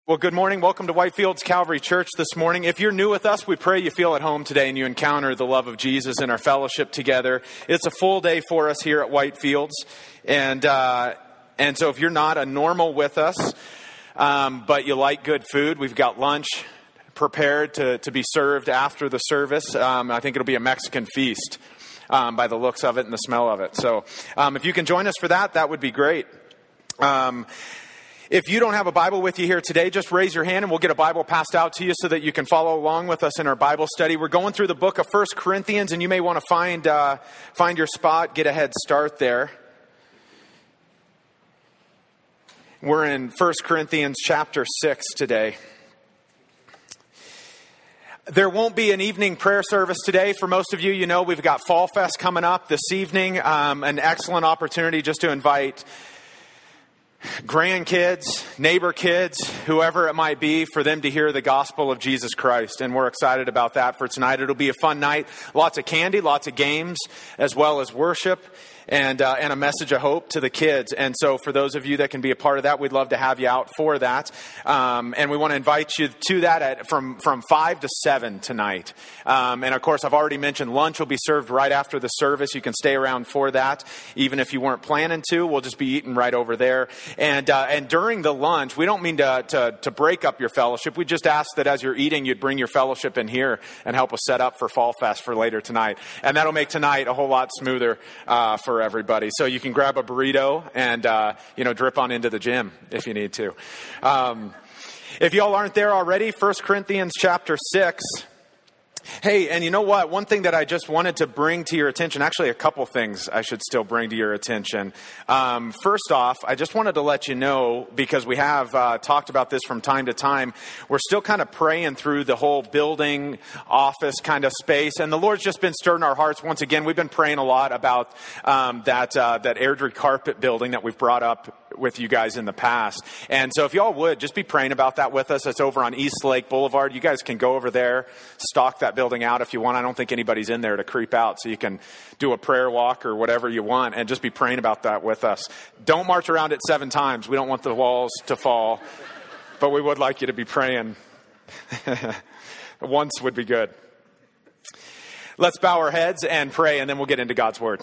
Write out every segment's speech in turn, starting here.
Well, good morning. Welcome to Whitefields Calvary Church this morning. If you're new with us, we pray you feel at home today and you encounter the love of Jesus in our fellowship together. It's a full day for us here at Whitefields. And so if you're not a normal with us, but you like good food, we've got lunch prepared to be served after the service. I think it'll be a Mexican feast by the looks of it and the smell of it. So if you can join us for that, that would be great. If you don't have a Bible with you here today, just raise your hand and we'll get a Bible passed out to you so that you can follow along with us in our Bible study. We're going through the book of 1 Corinthians, and you may want to find your spot, get a head start there. We're in 1 Corinthians chapter 6 today. There won't be an evening prayer service today. For most of you, you know we've got Fall Fest coming up this evening. An excellent opportunity just to invite grandkids, neighbor kids, whoever it might be, for them to hear the gospel of Jesus Christ. And we're excited about that for tonight. It'll be a fun night. Lots of candy, lots of games, as well as worship and a message of hope to the kids. And so for those of you that can be a part of that, we'd love to have you out for that. And we want to invite you to that from 5 to 7 tonight. And of course, I've already mentioned lunch will be served right after the service. You can stay around for that. Even if you weren't planning to, we'll just be eating right over there. And during the lunch, we don't mean to break up your fellowship. We just ask that as you're eating, you'd bring your fellowship in here and help us set up for Fall Fest for later tonight. And that'll make tonight a whole lot smoother for everybody. So you can grab a burrito and drip on into the gym if you need to. If y'all aren't there already, 1 Corinthians chapter 6. Hey, and you know what? One thing that I just wanted to bring to your attention, actually a couple things I should still bring to your attention. First off, I just wanted to let you know, because we have talked about this from time to time, we're still kind of praying through the whole building, office kind of space, and the Lord's just been stirring our hearts. Once again, we've been praying a lot about that Airdrie carpet building that we've brought up with you guys in the past. And so if y'all would, just be praying about that with us. It's over on East Lake Boulevard. You guys can go over there, stalk that building out if you want. I don't think anybody's in there to creep out, so you can do a prayer walk or whatever you want and just be praying about that with us. Don't march around it 7 times. We don't want the walls to fall, but we would like you to be praying. Once would be good. Let's bow our heads and pray, and then we'll get into God's Word.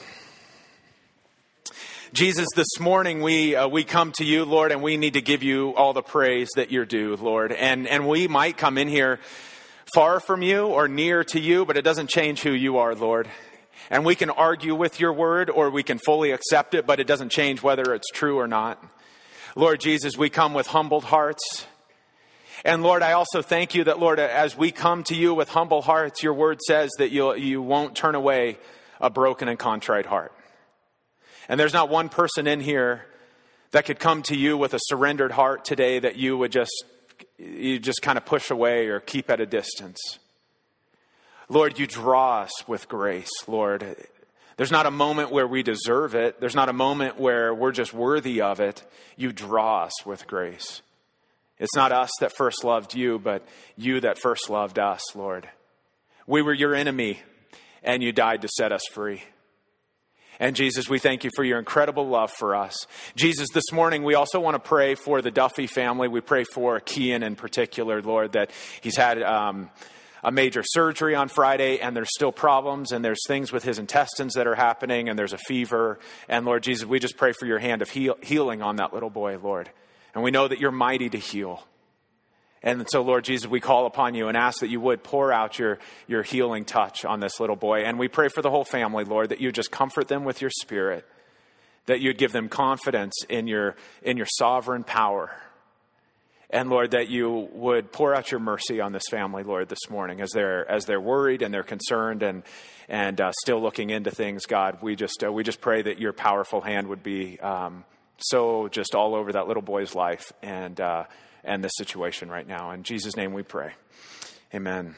Jesus, this morning we come to you, Lord, and we need to give you all the praise that you're due, Lord. And we might come in here far from you or near to you, but it doesn't change who you are, Lord. And we can argue with your word or we can fully accept it, but it doesn't change whether it's true or not. Lord Jesus, we come with humbled hearts. And Lord, I also thank you that, Lord, as we come to you with humble hearts, your word says that you won't turn away a broken and contrite heart. And there's not one person in here that could come to you with a surrendered heart today that you would just kind of push away or keep at a distance. Lord, you draw us with grace, Lord. There's not a moment where we deserve it. There's not a moment where we're just worthy of it. You draw us with grace. It's not us that first loved you, but you that first loved us, Lord. We were your enemy, and you died to set us free. And Jesus, we thank you for your incredible love for us. Jesus, this morning we also want to pray for the Duffy family. We pray for Kian in particular, Lord, that he's had a major surgery on Friday and there's still problems and there's things with his intestines that are happening and there's a fever. And Lord Jesus, we just pray for your hand of healing on that little boy, Lord. And we know that you're mighty to heal. And so, Lord Jesus, we call upon you and ask that you would pour out your healing touch on this little boy. And we pray for the whole family, Lord, that you just comfort them with your spirit, that you'd give them confidence in your sovereign power. And Lord, that you would pour out your mercy on this family, Lord, this morning as they're worried and they're concerned and still looking into things. God, we just pray that your powerful hand would be so just all over that little boy's life and this situation right now. In Jesus' name we pray. Amen.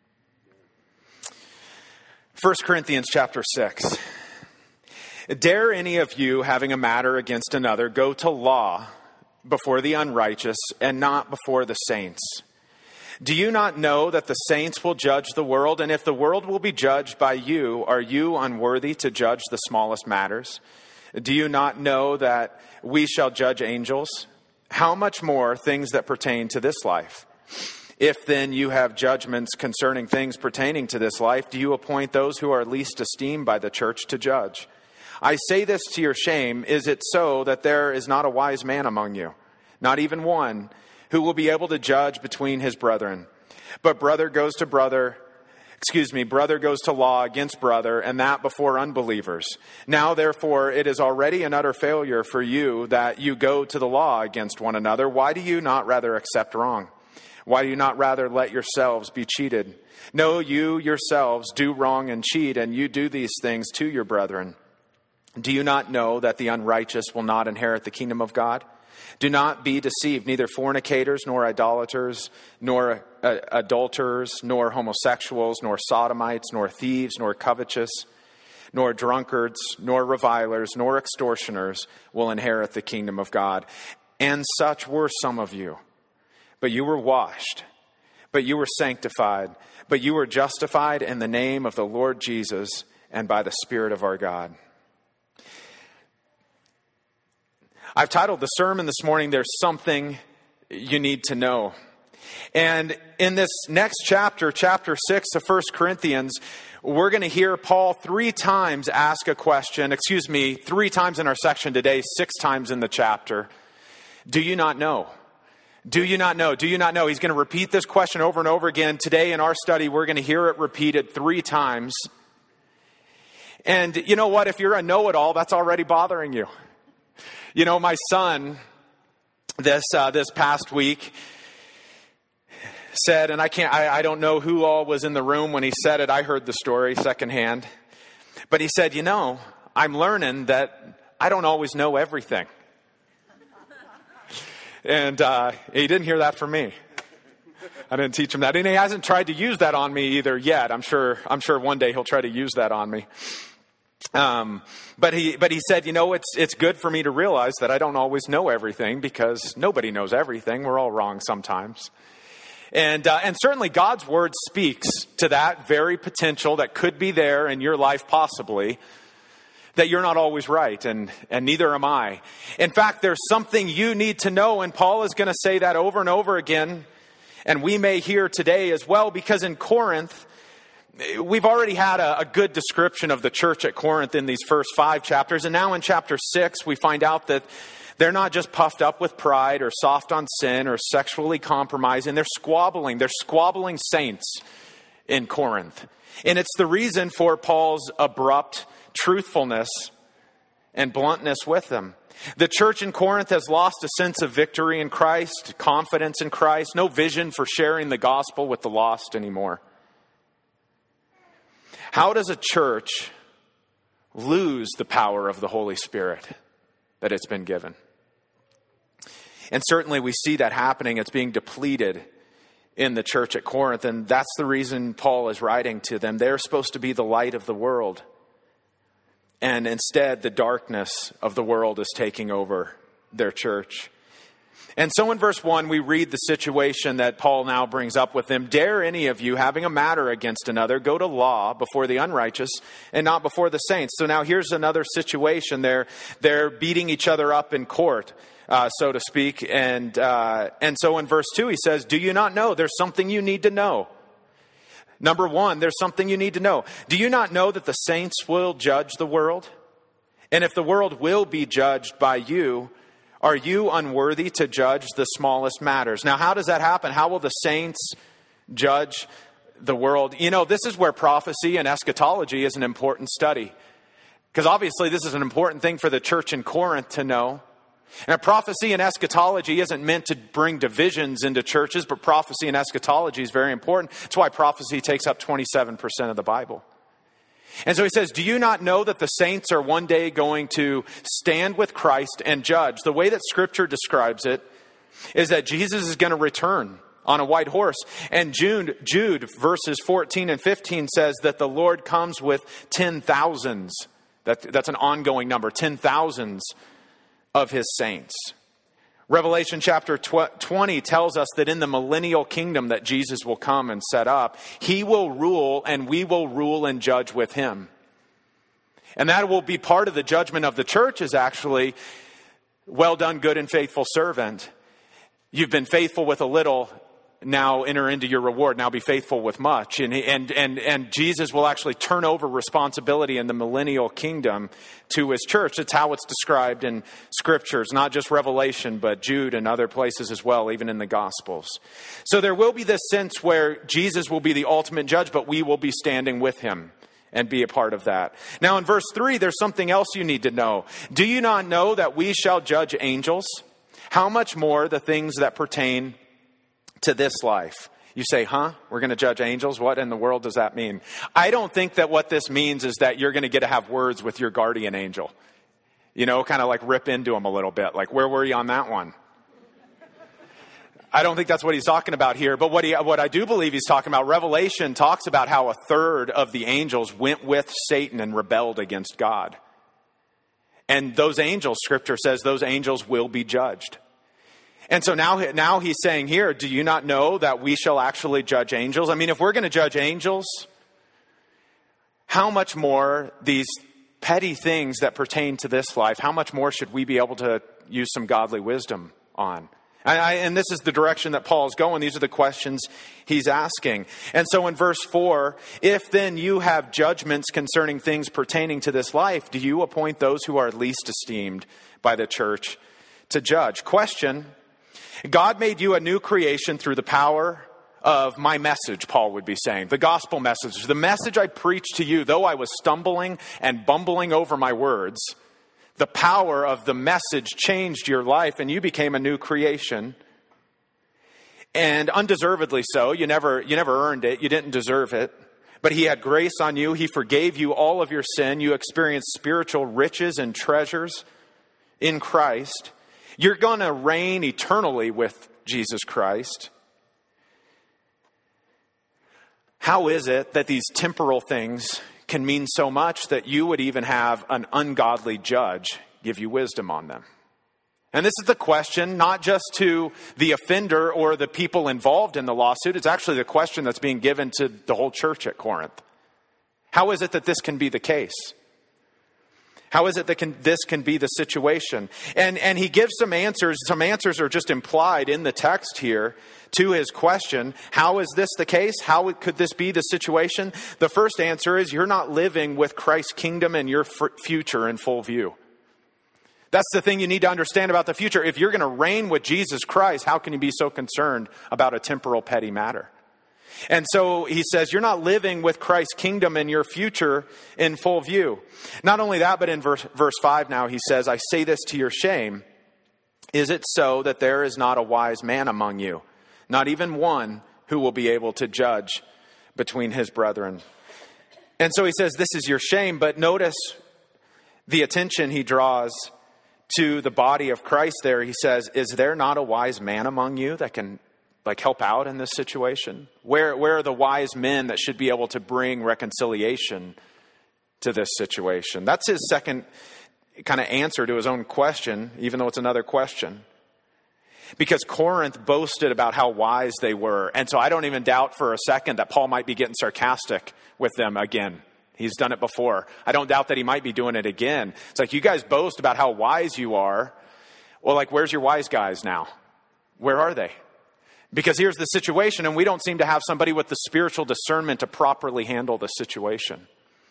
1 Corinthians chapter 6. Dare any of you, having a matter against another, go to law before the unrighteous and not before the saints? Do you not know that the saints will judge the world? And if the world will be judged by you, are you unworthy to judge the smallest matters? Do you not know that we shall judge angels? how much more things that pertain to this life? If then you have judgments concerning things pertaining to this life, do you appoint those who are least esteemed by the church to judge? I say this to your shame. Is it so that there is not a wise man among you, not even one, who will be able to judge between his brethren? But brother goes to law against brother, and that before unbelievers. Now, therefore, it is already an utter failure for you that you go to the law against one another. Why do you not rather accept wrong? Why do you not rather let yourselves be cheated? No, you yourselves do wrong and cheat, and you do these things to your brethren. Do you not know that the unrighteous will not inherit the kingdom of God? Do not be deceived, neither fornicators, nor idolaters, nor adulterers, nor homosexuals, nor sodomites, nor thieves, nor covetous, nor drunkards, nor revilers, nor extortioners will inherit the kingdom of God. And such were some of you. But you were washed, but you were sanctified, but you were justified in the name of the Lord Jesus and by the Spirit of our God. I've titled the sermon this morning, There's Something You Need to Know. And in this next chapter, chapter 6 of 1 Corinthians, we're going to hear Paul 3 times ask a question. 3 times in our section today, 6 times in the chapter. Do you not know? Do you not know? Do you not know? He's going to repeat this question over and over again. Today in our study, we're going to hear it repeated 3 times. And you know what? If you're a know-it-all, that's already bothering you. You know, my son, this past week said, and I don't know who all was in the room when he said it. I heard the story secondhand. But he said, I'm learning that I don't always know everything. And he didn't hear that from me. I didn't teach him that. And he hasn't tried to use that on me either yet. I'm sure one day he'll try to use that on me. But he said, it's good for me to realize that I don't always know everything, because nobody knows everything. We're all wrong sometimes. And certainly God's word speaks to that very potential that could be there in your life possibly, that you're not always right, and neither am I. In fact, there's something you need to know, and Paul is going to say that over and over again, and we may hear today as well, because in Corinth, we've already had a good description of the church at Corinth in these first 5 chapters, and now in chapter 6, we find out that they're not just puffed up with pride or soft on sin or sexually compromising. They're squabbling saints in Corinth. And it's the reason for Paul's abrupt truthfulness and bluntness with them. The church in Corinth has lost a sense of victory in Christ, confidence in Christ, no vision for sharing the gospel with the lost anymore. How does a church lose the power of the Holy Spirit that it's been given? And certainly we see that happening. It's being depleted in the church at Corinth. And that's the reason Paul is writing to them. They're supposed to be the light of the world. And instead, the darkness of the world is taking over their church. And so in verse 1, we read the situation that Paul now brings up with them. Dare any of you, having a matter against another, go to law before the unrighteous and not before the saints. So now here's another situation. They're beating each other up in court, so to speak. And so in verse 2, he says, do you not know? There's something you need to know. Number 1, there's something you need to know. Do you not know that the saints will judge the world? And if the world will be judged by you, are you unworthy to judge the smallest matters? Now, how does that happen? How will the saints judge the world? This is where prophecy and eschatology is an important study. Because obviously this is an important thing for the church in Corinth to know. And prophecy and eschatology isn't meant to bring divisions into churches, but prophecy and eschatology is very important. That's why prophecy takes up 27% of the Bible. And so he says, do you not know that the saints are one day going to stand with Christ and judge? The way that Scripture describes it is that Jesus is going to return on a white horse. And Jude verses 14 and 15 says that the Lord comes with 10,000s. That's an ongoing number, 10,000s of his saints. Revelation chapter 20 tells us that in the millennial kingdom that Jesus will come and set up, he will rule and we will rule and judge with him. And that will be part of the judgment of the church is actually, well done, good and faithful servant. You've been faithful with a little, now enter into your reward. Now be faithful with much. And Jesus will actually turn over responsibility in the millennial kingdom to his church. It's how it's described in scriptures, not just Revelation, but Jude and other places as well, even in the Gospels. So there will be this sense where Jesus will be the ultimate judge, but we will be standing with him and be a part of that. Now in verse 3, there's something else you need to know. Do you not know that we shall judge angels? How much more the things that pertain to this life? You say, we're going to judge angels? What in the world does that mean? I don't think that what this means is that you're going to get to have words with your guardian angel. You know, kind of like rip into him a little bit. Like, where were you on that one? I don't think that's what he's talking about here. But what I do believe he's talking about, Revelation talks about how a third of the angels went with Satan and rebelled against God. And those angels, Scripture says, those angels will be judged. And so now he's saying here, do you not know that we shall actually judge angels? I mean, if we're going to judge angels, how much more these petty things that pertain to this life, how much more should we be able to use some godly wisdom on? And this is the direction that Paul's going. These are the questions he's asking. And so in verse 4, if then you have judgments concerning things pertaining to this life, do you appoint those who are least esteemed by the church to judge? Question: God made you a new creation through the power of my message, Paul would be saying. The gospel message. The message I preached to you, though I was stumbling and bumbling over my words, the power of the message changed your life and you became a new creation. And undeservedly so. You never earned it. You didn't deserve it. But he had grace on you. He forgave you all of your sin. You experienced spiritual riches and treasures in Christ. You're going to reign eternally with Jesus Christ. How is it that these temporal things can mean so much that you would even have an ungodly judge give you wisdom on them? And this is the question, not just to the offender or the people involved in the lawsuit. It's actually the question that's being given to the whole church at Corinth. How is it that this can be the case? How is it that this can be the situation? And he gives some answers. Some answers are just implied in the text here to his question. How is this the case? How could this be the situation? The first answer is you're not living with Christ's kingdom and your future in full view. That's the thing you need to understand about the future. If you're going to reign with Jesus Christ, how can you be so concerned about a temporal petty matter? And so he says, you're not living with Christ's kingdom and your future in full view. Not only that, but in verse 5 now he says, I say this to your shame. Is it so that there is not a wise man among you, not even one who will be able to judge between his brethren? And so he says, this is your shame. But notice the attention he draws to the body of Christ there. He says, is there not a wise man among you that can help out in this situation? Where are the wise men that should be able to bring reconciliation to this situation? That's his second kind of answer to his own question, even though it's another question. Because Corinth boasted about how wise they were. And so I don't even doubt for a second that Paul might be getting sarcastic with them again. He's done it before. I don't doubt that he might be doing it again. It's like, you guys boast about how wise you are. Well, where's your wise guys now? Where are they? Because here's the situation, and we don't seem to have somebody with the spiritual discernment to properly handle the situation.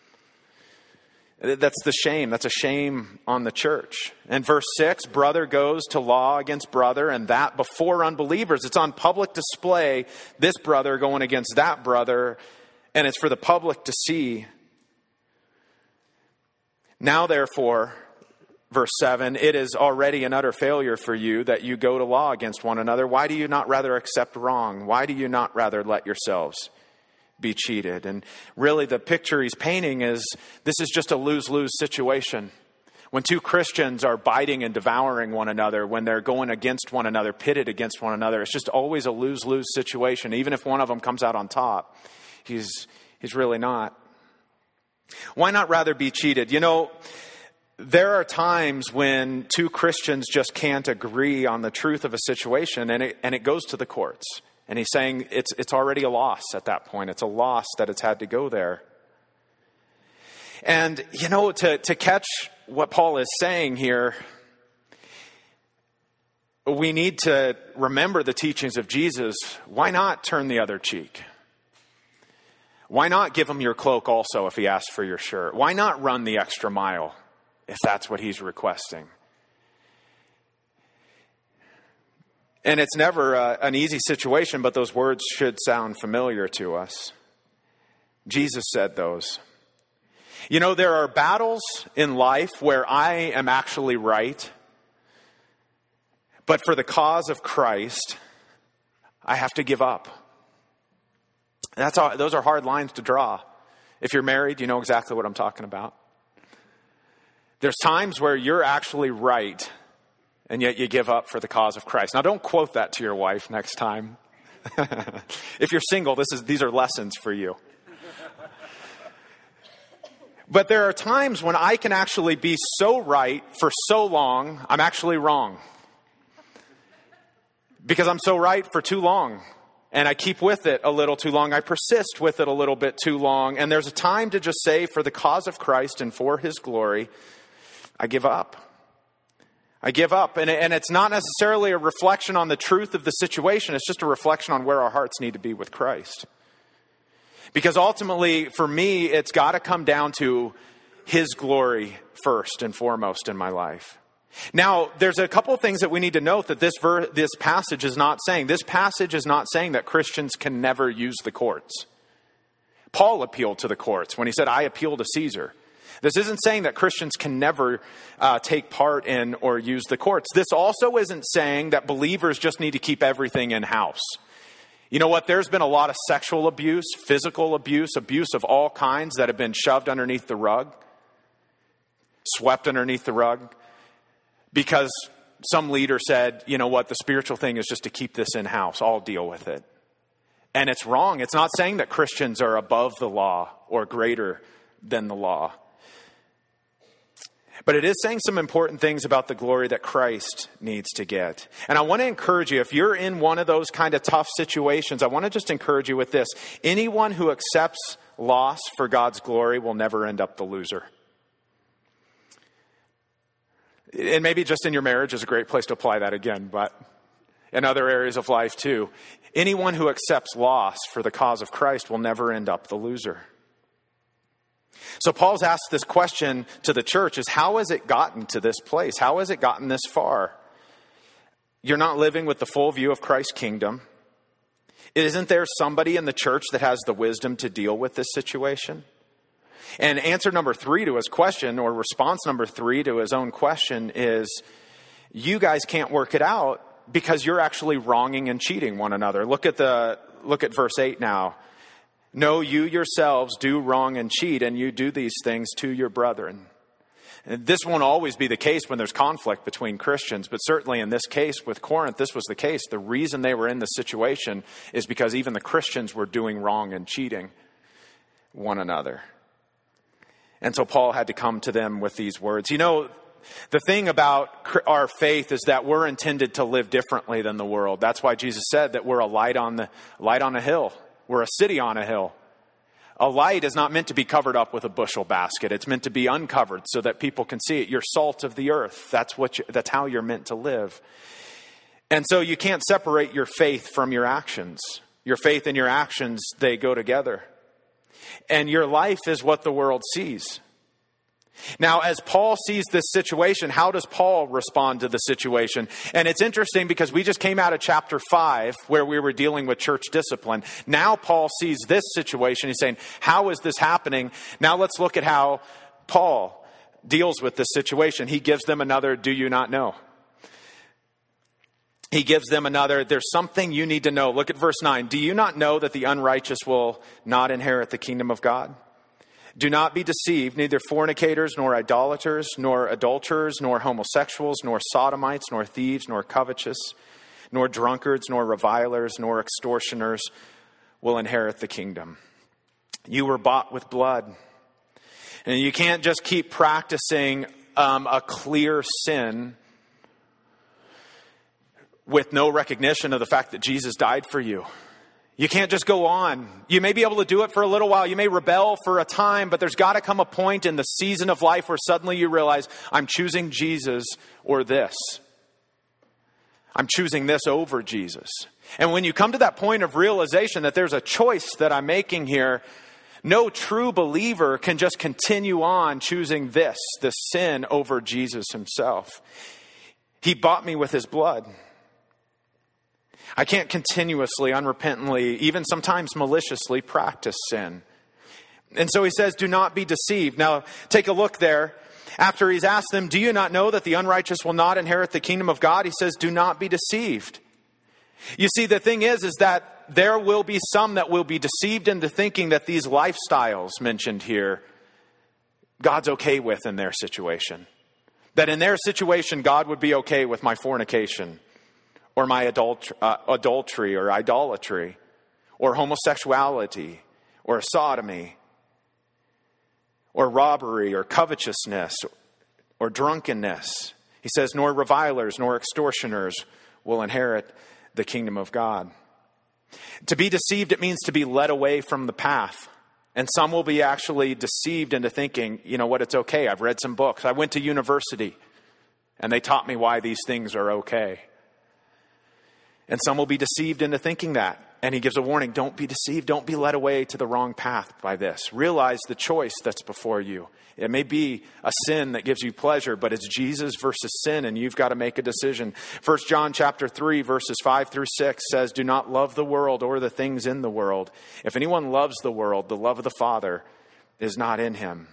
That's the shame. That's a shame on the church. And verse 6, brother goes to law against brother, and that before unbelievers. It's on public display, this brother going against that brother, and it's for the public to see. Now, therefore, verse 7, it is already an utter failure for you that you go to law against one another. Why do you not rather accept wrong? Why do you not rather let yourselves be cheated? And really the picture he's painting is this is just a lose-lose situation. When two Christians are biting and devouring one another, when they're going against one another, pitted against one another, it's just always a lose-lose situation. Even if one of them comes out on top, he's really not. Why not rather be cheated? You know, there are times when two Christians just can't agree on the truth of a situation, and it goes to the courts. And he's saying it's already a loss at that point. It's a loss that it's had to go there. And, you know, to catch what Paul is saying here, we need to remember the teachings of Jesus. Why not turn the other cheek? Why not give him your cloak also if he asks for your shirt? Why not run the extra mile if that's what he's requesting? And it's never an easy situation, but those words should sound familiar to us. Jesus said those. You know, there are battles in life where I am actually right, but for the cause of Christ, I have to give up. Those are hard lines to draw. If you're married, you know exactly what I'm talking about. There's times where you're actually right, and yet you give up for the cause of Christ. Now, don't quote that to your wife next time. If you're single, these are lessons for you. But there are times when I can actually be so right for so long, I'm actually wrong. Because I'm so right for too long. And I keep with it a little too long. I persist with it a little bit too long. And there's a time to just say, for the cause of Christ and for his glory, I give up. I give up. And it's not necessarily a reflection on the truth of the situation. It's just a reflection on where our hearts need to be with Christ. Because ultimately, for me, it's got to come down to his glory first and foremost in my life. Now, there's a couple of things that we need to note that this passage is not saying. This passage is not saying that Christians can never use the courts. Paul appealed to the courts when he said, I appeal to Caesar. This isn't saying that Christians can never take part in or use the courts. This also isn't saying that believers just need to keep everything in-house. You know what? There's been a lot of sexual abuse, physical abuse of all kinds that have been shoved underneath the rug, swept underneath the rug, because some leader said, you know what, the spiritual thing is just to keep this in-house. I'll deal with it. And it's wrong. It's not saying that Christians are above the law or greater than the law. But it is saying some important things about the glory that Christ needs to get. And I want to encourage you, if you're in one of those kind of tough situations, I want to just encourage you with this. Anyone who accepts loss for God's glory will never end up the loser. And maybe just in your marriage is a great place to apply that again, but in other areas of life too. Anyone who accepts loss for the cause of Christ will never end up the loser. So Paul's asked this question to the church is, how has it gotten to this place? How has it gotten this far? You're not living with the full view of Christ's kingdom. Isn't there somebody in the church that has the wisdom to deal with this situation? And answer number 3 to his question, or response number 3 to his own question is, you guys can't work it out because you're actually wronging and cheating one another. Look at verse 8 now. No, you yourselves do wrong and cheat, and you do these things to your brethren. And this won't always be the case when there's conflict between Christians, but certainly in this case with Corinth, this was the case. The reason they were in this situation is because even the Christians were doing wrong and cheating one another. And so Paul had to come to them with these words. You know, the thing about our faith is that we're intended to live differently than the world. That's why Jesus said that we're a light on a hill. We're a city on a hill. A light is not meant to be covered up with a bushel basket. It's meant to be uncovered so that people can see it. You're salt of the earth. That's how you're meant to live. And so you can't separate your faith from your actions. Your faith and your actions, they go together. And your life is what the world sees. Now, as Paul sees this situation, how does Paul respond to the situation? And it's interesting because we just came out of chapter 5 where we were dealing with church discipline. Now Paul sees this situation. He's saying, how is this happening? Now let's look at how Paul deals with this situation. He gives them another, do you not know? He gives them another, there's something you need to know. Look at verse 9. Do you not know that the unrighteous will not inherit the kingdom of God? Do not be deceived, neither fornicators, nor idolaters, nor adulterers, nor homosexuals, nor sodomites, nor thieves, nor covetous, nor drunkards, nor revilers, nor extortioners will inherit the kingdom. You were bought with blood. And you can't just keep practicing a clear sin with no recognition of the fact that Jesus died for you. You can't just go on. You may be able to do it for a little while. You may rebel for a time, but there's got to come a point in the season of life where suddenly you realize, I'm choosing Jesus or this. I'm choosing this over Jesus. And when you come to that point of realization that there's a choice that I'm making here, no true believer can just continue on choosing this sin over Jesus himself. He bought me with his blood. I can't continuously, unrepentantly, even sometimes maliciously practice sin. And so he says, do not be deceived. Now, take a look there. After he's asked them, do you not know that the unrighteous will not inherit the kingdom of God? He says, do not be deceived. You see, the thing is that there will be some that will be deceived into thinking that these lifestyles mentioned here, God's okay with in their situation. That in their situation, God would be okay with my fornication, or my adultery or idolatry, or homosexuality, or sodomy, or robbery, or covetousness, or drunkenness. He says, nor revilers, nor extortioners will inherit the kingdom of God. To be deceived, it means to be led away from the path. And some will be actually deceived into thinking, you know what, it's okay. I've read some books. I went to university, and they taught me why these things are okay. And some will be deceived into thinking that. And he gives a warning, don't be deceived. Don't be led away to the wrong path by this. Realize the choice that's before you. It may be a sin that gives you pleasure, but it's Jesus versus sin, and you've got to make a decision. 1 John chapter 3, verses 5 through 6 says, do not love the world or the things in the world. If anyone loves the world, the love of the Father is not in him.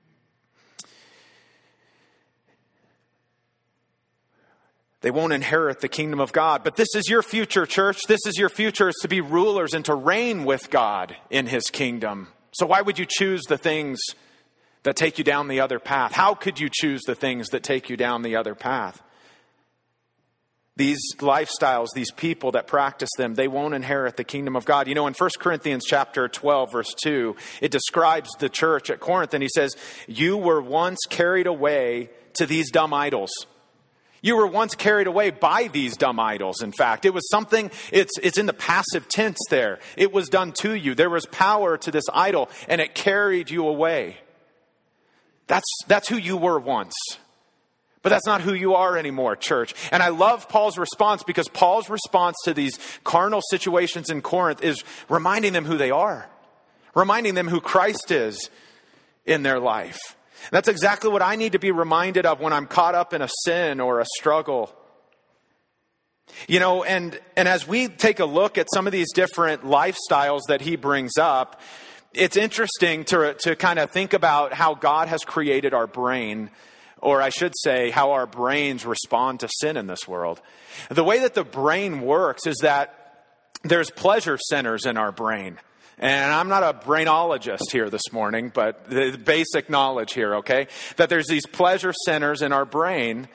They won't inherit the kingdom of God. But this is your future, church. This is your future, is to be rulers and to reign with God in his kingdom. So why would you choose the things that take you down the other path? How could you choose the things that take you down the other path? These lifestyles, these people that practice them, they won't inherit the kingdom of God. You know, in 1 Corinthians chapter 12, verse 2, it describes the church at Corinth, and he says, you were once carried away to these dumb idols. You were once carried away by these dumb idols, in fact. It was something, it's in the passive tense there. It was done to you. There was power to this idol, and it carried you away. That's who you were once. But that's not who you are anymore, church. And I love Paul's response, because Paul's response to these carnal situations in Corinth is reminding them who they are. Reminding them who Christ is in their life. That's exactly what I need to be reminded of when I'm caught up in a sin or a struggle. You know, and as we take a look at some of these different lifestyles that he brings up, it's interesting to kind of think about how God has created our brain, or I should say, how our brains respond to sin in this world. The way that the brain works is that there's pleasure centers in our brain. And I'm not a brainologist here this morning, but the basic knowledge here, okay? That there's these pleasure centers in our brain.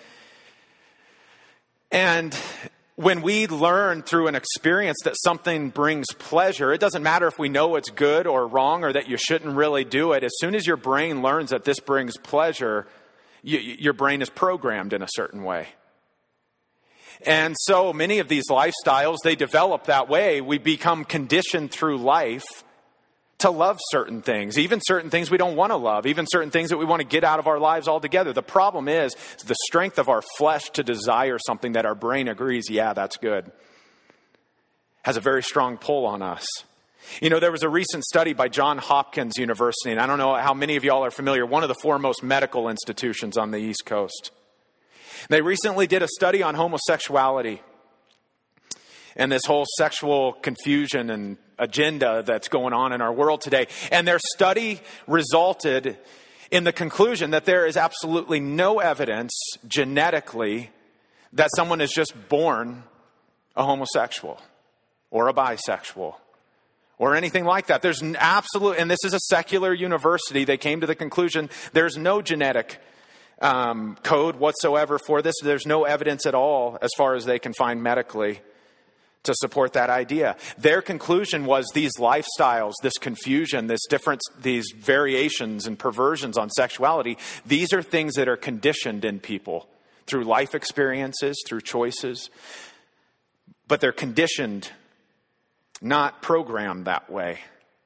And when we learn through an experience that something brings pleasure, it doesn't matter if we know it's good or wrong or that you shouldn't really do it. As soon as your brain learns that this brings pleasure, your brain is programmed in a certain way. And so many of these lifestyles, they develop that way. We become conditioned through life to love certain things, even certain things we don't want to love, even certain things that we want to get out of our lives altogether. The problem is the strength of our flesh to desire something that our brain agrees, yeah, that's good, has a very strong pull on us. You know, there was a recent study by Johns Hopkins University, and I don't know how many of y'all are familiar, one of the foremost medical institutions on the East Coast. They recently did a study on homosexuality and this whole sexual confusion and agenda that's going on in our world today. And their study resulted in the conclusion that there is absolutely no evidence genetically that someone is just born a homosexual or a bisexual or anything like that. There's an absolute, and this is a secular university, they came to the conclusion there's no genetic code whatsoever for this. There's no evidence at all, as far as they can find medically, to support that idea. Their conclusion was these lifestyles, this confusion, these variations and perversions on sexuality, these are things that are conditioned in people through life experiences, through choices, but they're conditioned, not programmed that way.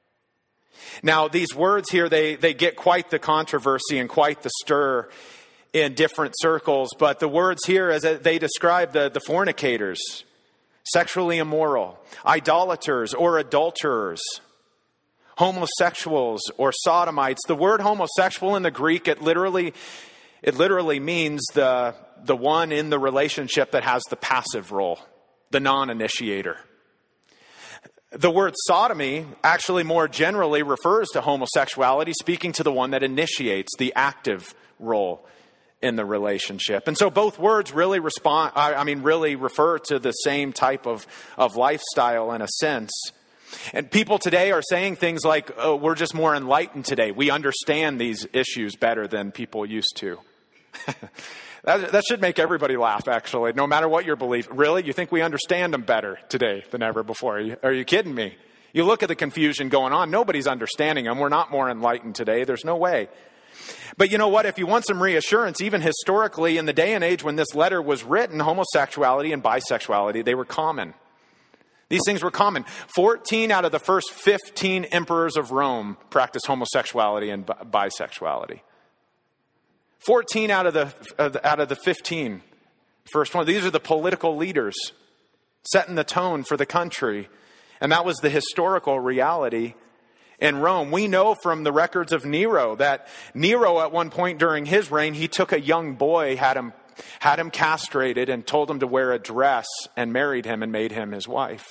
Now, these words here, they get quite the controversy and quite the stir in different circles. But the words here, as they describe the fornicators, sexually immoral, idolaters or adulterers, homosexuals or sodomites. The word homosexual in the Greek, it literally means the one in the relationship that has the passive role, the non-initiator. The word sodomy actually more generally refers to homosexuality, speaking to the one that initiates the active role in the relationship. And so both words really really refer to the same type of lifestyle in a sense. And people today are saying things like, oh, we're just more enlightened today. We understand these issues better than people used to. That should make everybody laugh, actually, no matter what your belief. Really? You think we understand them better today than ever before? Are you kidding me? You look at the confusion going on. Nobody's understanding them. We're not more enlightened today. There's no way. But you know what? If you want some reassurance, even historically, in the day and age when this letter was written, homosexuality and bisexuality, they were common. These things were common. 14 out of the first 15 emperors of Rome practiced homosexuality and bisexuality. 14 out of the 15 first one. These are the political leaders setting the tone for the country. And that was the historical reality in Rome. We know from the records of Nero that Nero at one point during his reign, he took a young boy, had him castrated and told him to wear a dress and married him and made him his wife.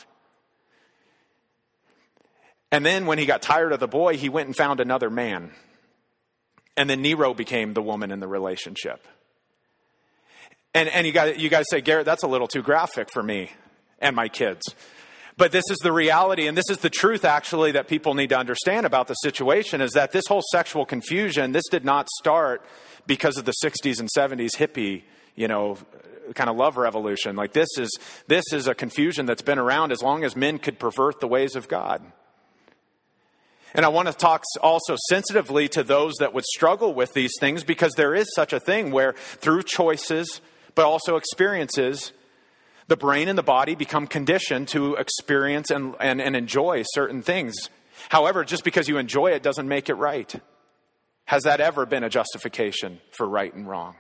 And then when he got tired of the boy, he went and found another man. And then Nero became the woman in the relationship. And you got to say, Garrett, that's a little too graphic for me and my kids. But this is the reality, and this is the truth, actually, that people need to understand about the situation, is that this whole sexual confusion, this did not start because of the 60s and 70s hippie, kind of love revolution. Like this is a confusion that's been around as long as men could pervert the ways of God. And I want to talk also sensitively to those that would struggle with these things, because there is such a thing where through choices, but also experiences, the brain and the body become conditioned to experience and enjoy certain things. However, just because you enjoy it doesn't make it right. Has that ever been a justification for right and wrong?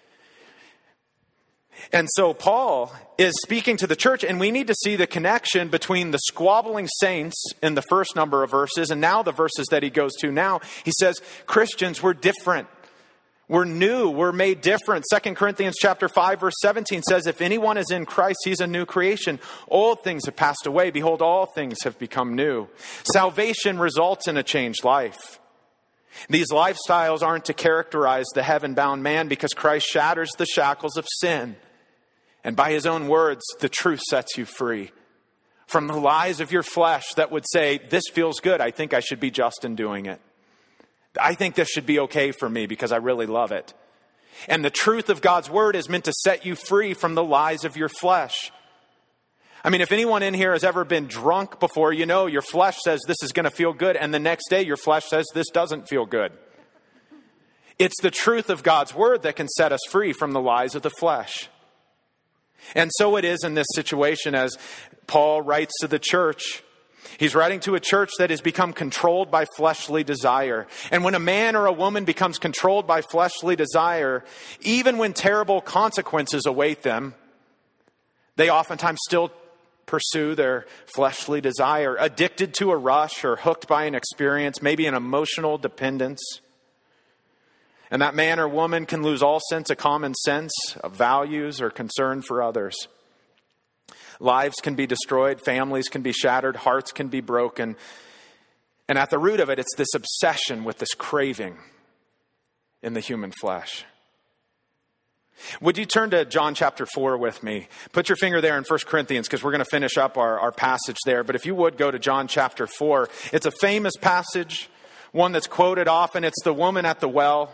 And so Paul is speaking to the church, and we need to see the connection between the squabbling saints in the first number of verses and now the verses that he goes to now. He says, Christians, we're different. We're new. We're made different. 2 Corinthians chapter 5, verse 17 says, if anyone is in Christ, he's a new creation. Old things have passed away. Behold, all things have become new. Salvation results in a changed life. These lifestyles aren't to characterize the heaven-bound man, because Christ shatters the shackles of sin. And by his own words, the truth sets you free from the lies of your flesh that would say, this feels good. I think I should be just in doing it. I think this should be okay for me because I really love it. And the truth of God's word is meant to set you free from the lies of your flesh. I mean, if anyone in here has ever been drunk before, your flesh says this is going to feel good. And the next day your flesh says this doesn't feel good. It's the truth of God's word that can set us free from the lies of the flesh. And so it is in this situation as Paul writes to the church. He's writing to a church that has become controlled by fleshly desire. And when a man or a woman becomes controlled by fleshly desire, even when terrible consequences await them, they oftentimes still pursue their fleshly desire, addicted to a rush or hooked by an experience, maybe an emotional dependence. And that man or woman can lose all sense of common sense, of values, or concern for others. Lives can be destroyed, families can be shattered, hearts can be broken. And at the root of it, it's this obsession with this craving in the human flesh. Would you turn to John chapter 4 with me? Put your finger there in 1 Corinthians, because we're going to finish up our passage there. But if you would go to John chapter 4. It's a famous passage, one that's quoted often. It's the woman at the well.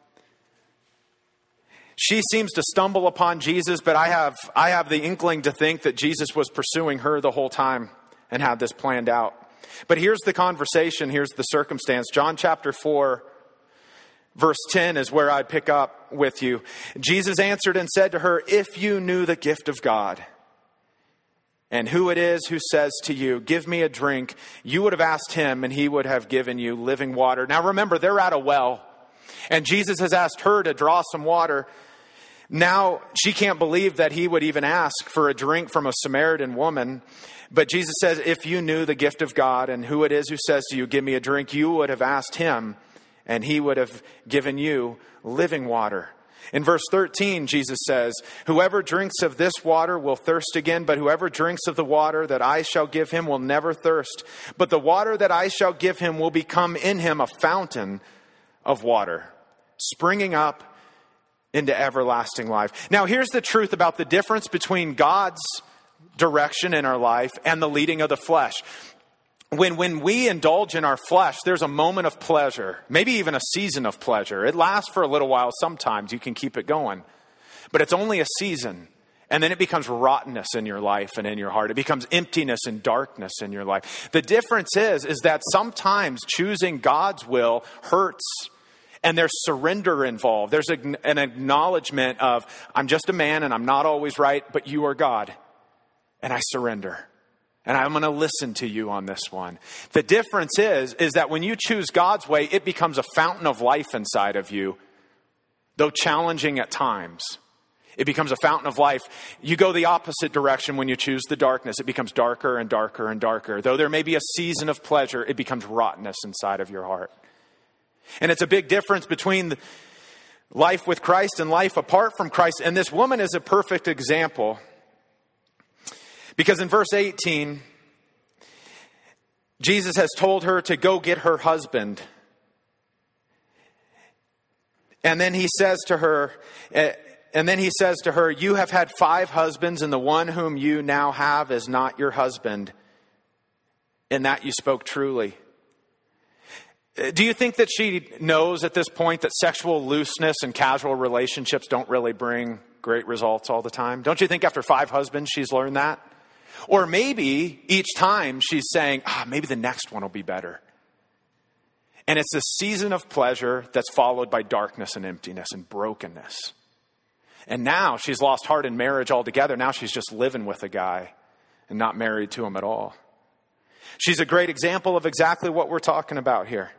She seems to stumble upon Jesus, but I have the inkling to think that Jesus was pursuing her the whole time and had this planned out. But here's the conversation, here's the circumstance. John chapter 4, verse 10 is where I pick up with you. Jesus answered and said to her, if you knew the gift of God and who it is who says to you, give me a drink, you would have asked him and he would have given you living water. Now remember, they're at a well. And Jesus has asked her to draw some water. Now she can't believe that he would even ask for a drink from a Samaritan woman. But Jesus says, if you knew the gift of God and who it is who says to you, give me a drink, you would have asked him and he would have given you living water. In verse 13, Jesus says, whoever drinks of this water will thirst again, but whoever drinks of the water that I shall give him will never thirst. But the water that I shall give him will become in him a fountain of water, springing up into everlasting life. Now, here's the truth about the difference between God's direction in our life and the leading of the flesh. When we indulge in our flesh, there's a moment of pleasure, maybe even a season of pleasure. It lasts for a little while. Sometimes you can keep it going, but it's only a season. And then it becomes rottenness in your life and in your heart. It becomes emptiness and darkness in your life. The difference is that sometimes choosing God's will hurts, and there's surrender involved. There's an acknowledgement of, I'm just a man and I'm not always right, but you are God. And I surrender. And I'm going to listen to you on this one. The difference is that when you choose God's way, it becomes a fountain of life inside of you, though challenging at times. It becomes a fountain of life. You go the opposite direction when you choose the darkness. It becomes darker and darker and darker. Though there may be a season of pleasure, it becomes rottenness inside of your heart. And it's a big difference between life with Christ and life apart from Christ. And this woman is a perfect example. Because in verse 18, Jesus has told her to go get her husband. And then he says to her, you have had 5 husbands, and the one whom you now have is not your husband. In that you spoke truly. Do you think that she knows at this point that sexual looseness and casual relationships don't really bring great results all the time? Don't you think after 5 husbands she's learned that? Or maybe each time she's saying, maybe the next one will be better. And it's a season of pleasure that's followed by darkness and emptiness and brokenness. And now she's lost heart in marriage altogether. Now she's just living with a guy and not married to him at all. She's a great example of exactly what we're talking about here.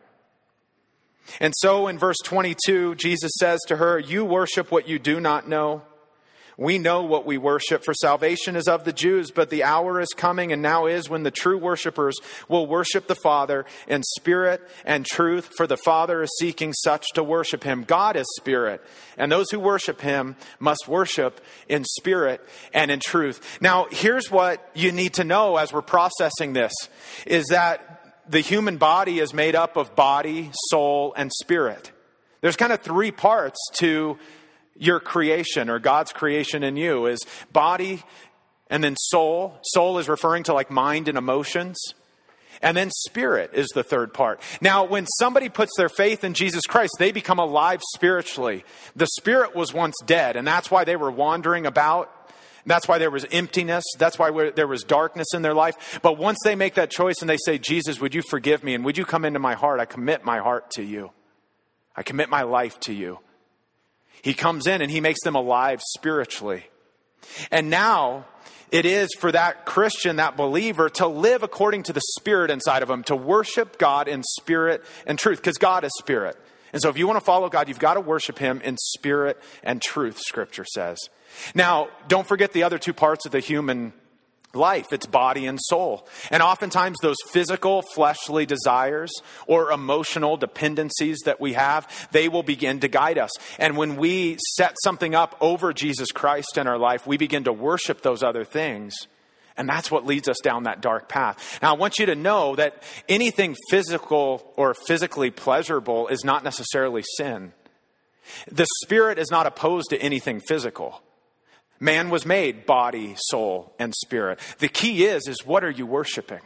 And so in verse 22, Jesus says to her, you worship what you do not know. We know what we worship, for salvation is of the Jews, but the hour is coming and now is when the true worshipers will worship the Father in spirit and truth, for the Father is seeking such to worship him. God is spirit, and those who worship him must worship in spirit and in truth. Now, here's what you need to know as we're processing this, is that the human body is made up of body, soul, and spirit. There's kind of 3 parts to your creation, or God's creation in you, is body and then soul. Soul is referring to like mind and emotions. And then spirit is the 3rd part. Now, when somebody puts their faith in Jesus Christ, they become alive spiritually. The spirit was once dead, and that's why they were wandering about. That's why there was emptiness. That's why there was darkness in their life. But once they make that choice and they say, Jesus, would you forgive me? And would you come into my heart? I commit my heart to you. I commit my life to you. He comes in and he makes them alive spiritually. And now it is for that Christian, that believer, to live according to the Spirit inside of them, to worship God in spirit and truth, because God is spirit. And so if you want to follow God, you've got to worship him in spirit and truth, Scripture says. Now, don't forget the other 2 parts of the human life. It's body and soul. And oftentimes those physical, fleshly desires or emotional dependencies that we have, they will begin to guide us. And when we set something up over Jesus Christ in our life, we begin to worship those other things. And that's what leads us down that dark path. Now, I want you to know that anything physical or physically pleasurable is not necessarily sin. The Spirit is not opposed to anything physical. Man was made body, soul, and spirit. The key is what are you worshiping?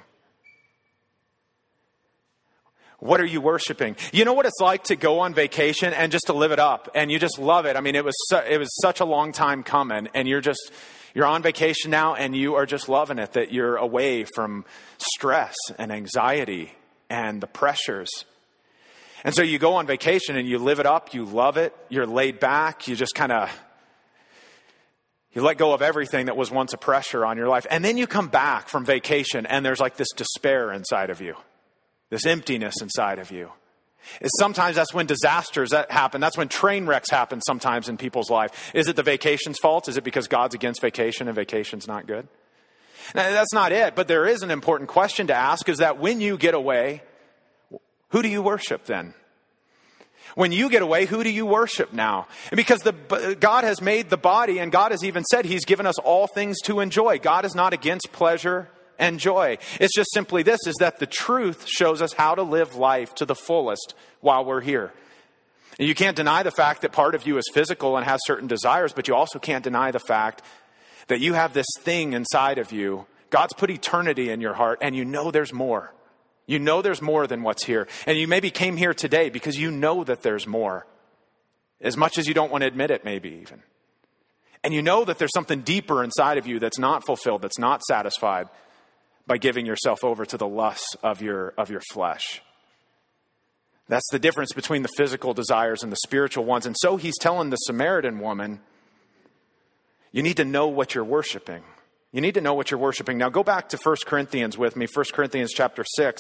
What are you worshiping? You know what it's like to go on vacation and just to live it up, and you just love it. I mean, it was such a long time coming, and you're on vacation now, and you are just loving it, that you're away from stress and anxiety and the pressures. And so you go on vacation and you live it up, you love it, you're laid back, you just kind of you let go of everything that was once a pressure on your life. And then you come back from vacation and there's like this despair inside of you, this emptiness inside of you. Sometimes that's when disasters that happen. That's when train wrecks happen sometimes in people's life. Is it the vacation's fault? Is it because God's against vacation and vacation's not good? Now, that's not it, but there is an important question to ask, is that when you get away, who do you worship then? When you get away, who do you worship now? And because God has made the body, and God has even said He's given us all things to enjoy. God is not against pleasure and joy. It's just simply this, is that the truth shows us how to live life to the fullest while we're here. And you can't deny the fact that part of you is physical and has certain desires, but you also can't deny the fact that you have this thing inside of you. God's put eternity in your heart, and you know there's more. You know there's more than what's here. And you maybe came here today because you know that there's more. As much as you don't want to admit it, maybe even. And you know that there's something deeper inside of you that's not fulfilled, that's not satisfied by giving yourself over to the lusts of your flesh. That's the difference between the physical desires and the spiritual ones. And so He's telling the Samaritan woman, you need to know what you're worshiping. You need to know what you're worshiping. Now go back to 1 Corinthians with me, 1 Corinthians chapter 6.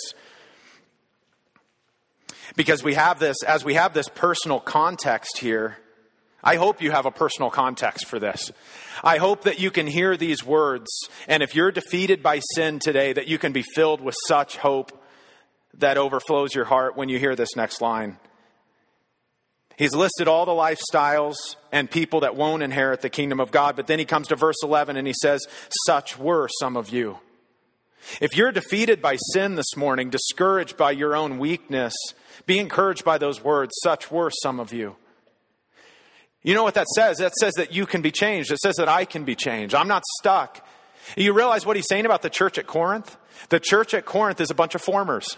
Because as we have this personal context here, I hope you have a personal context for this. I hope that you can hear these words, and if you're defeated by sin today, that you can be filled with such hope that overflows your heart when you hear this next line. He's listed all the lifestyles and people that won't inherit the kingdom of God, but then he comes to verse 11 and he says, such were some of you. If you're defeated by sin this morning, discouraged by your own weakness, be encouraged by those words, such were some of you. You know what that says? That says that you can be changed. It says that I can be changed. I'm not stuck. You realize what he's saying about the church at Corinth? The church at Corinth is a bunch of fornicators.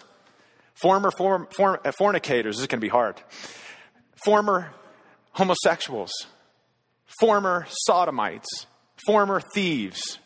This is going to be hard. Former homosexuals. Former sodomites. Former thieves.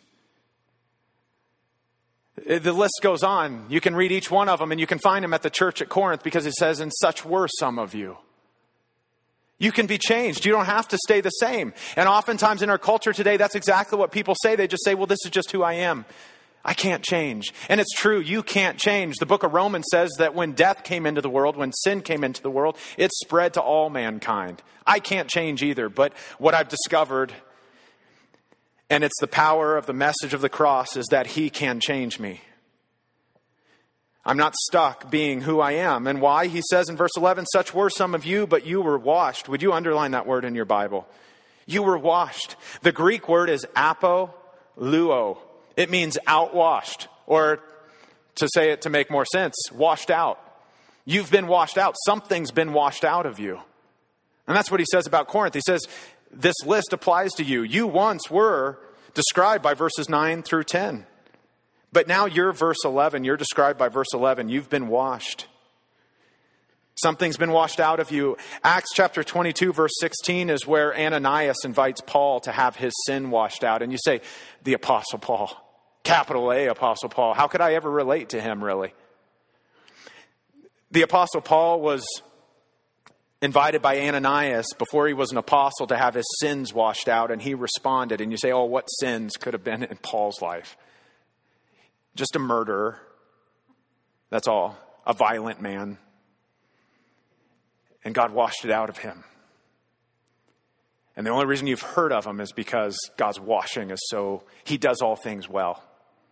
The list goes on. You can read each one of them and you can find them at the church at Corinth because it says, and such were some of you. You can be changed. You don't have to stay the same. And oftentimes in our culture today, that's exactly what people say. They just say, well, this is just who I am. I can't change. And it's true, you can't change. The book of Romans says that when death came into the world, when sin came into the world, it spread to all mankind. I can't change either, but what I've discovered, and it's the power of the message of the cross, is that He can change me. I'm not stuck being who I am. And why? He says in verse 11, such were some of you, but you were washed. Would you underline that word in your Bible? You were washed. The Greek word is apoluo. It means outwashed, or to say it to make more sense, washed out. You've been washed out. Something's been washed out of you. And that's what he says about Corinth. He says, this list applies to you. You once were described by verses 9 through 10. But now you're verse 11. You're described by verse 11. You've been washed. Something's been washed out of you. Acts chapter 22, verse 16 is where Ananias invites Paul to have his sin washed out. And you say, the Apostle Paul, capital A Apostle Paul. How could I ever relate to him, really? The Apostle Paul was invited by Ananias before he was an apostle to have his sins washed out. And he responded. And you say, oh, what sins could have been in Paul's life? Just a murderer. That's all. A violent man. And God washed it out of him. And the only reason you've heard of him is because God's washing is so, He does all things well.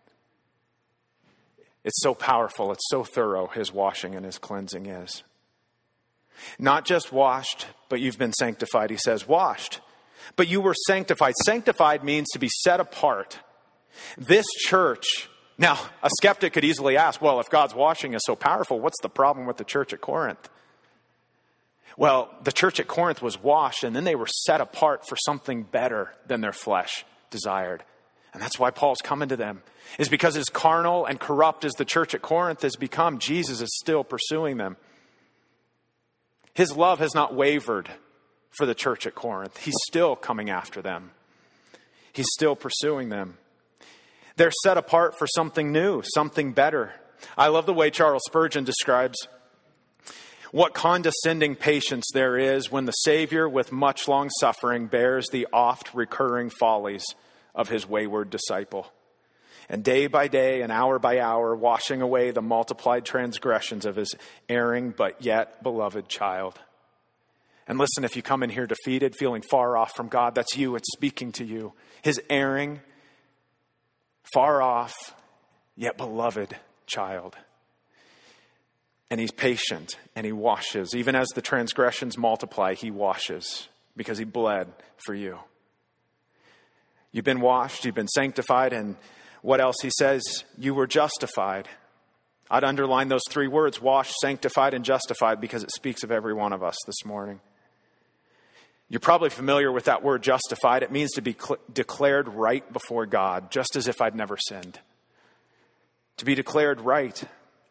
It's so powerful. It's so thorough, His washing and His cleansing is. Not just washed, but you've been sanctified. He says washed, but you were sanctified. Sanctified means to be set apart. This church, now a skeptic could easily ask, well, if God's washing is so powerful, what's the problem with the church at Corinth? Well, the church at Corinth was washed, and then they were set apart for something better than their flesh desired. And that's why Paul's coming to them, is because as carnal and corrupt as the church at Corinth has become, Jesus is still pursuing them. His love has not wavered for the church at Corinth. He's still coming after them. He's still pursuing them. They're set apart for something new, something better. I love the way Charles Spurgeon describes what condescending patience there is when the Savior with much long suffering bears the oft recurring follies of His wayward disciple. and day by day and hour by hour, washing away the multiplied transgressions of his erring but yet beloved child. And listen, if you come in here defeated, feeling far off from God, that's you. It's speaking to you. His erring, far off, yet beloved child. And he's patient and he washes. Even as the transgressions multiply, he washes because he bled for you. You've been washed, you've been sanctified, and what else? He says, you were justified. I'd underline those three words, washed, sanctified, and justified, because it speaks of every one of us this morning. You're probably familiar with that word justified. It means to be declared right before God, just as if I'd never sinned. To be declared right.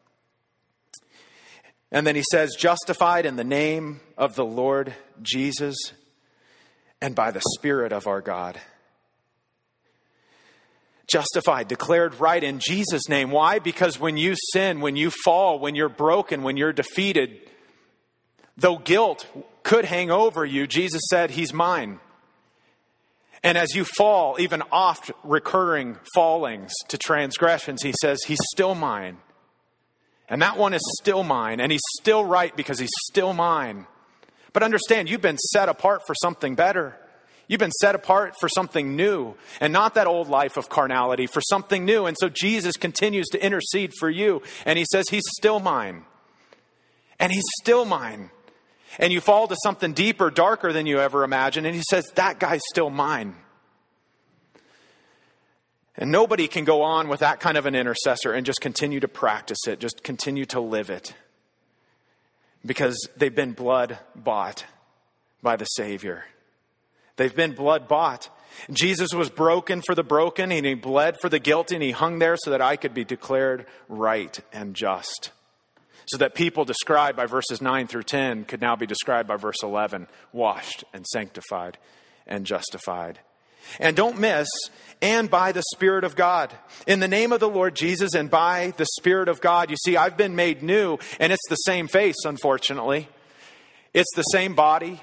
And then he says, justified in the name of the Lord Jesus and by the Spirit of our God. Justified, declared right in Jesus' name. Why? Because when you sin, when you fall, when you're broken, when you're defeated, though guilt could hang over you, Jesus said, he's mine. And as you fall, even oft recurring fallings to transgressions, he says, he's still mine. And that one is still mine. And he's still right because he's still mine. But understand, you've been set apart for something better. You've been set apart for something new. And not that old life of carnality, for something new. And so Jesus continues to intercede for you. And he says, he's still mine. And he's still mine. And you fall to something deeper, darker than you ever imagined. And he says, that guy's still mine. And nobody can go on with that kind of an intercessor and just continue to practice it, just continue to live it. Because they've been blood bought by the Savior. They've been blood bought. Jesus was broken for the broken, and he bled for the guilty, and he hung there so that I could be declared right and just. So that people described by verses 9 through 10 could now be described by verse 11, washed and sanctified and justified. And don't miss, and by the Spirit of God. In the name of the Lord Jesus and by the Spirit of God. You see, I've been made new, and it's the same face, unfortunately. It's the same body.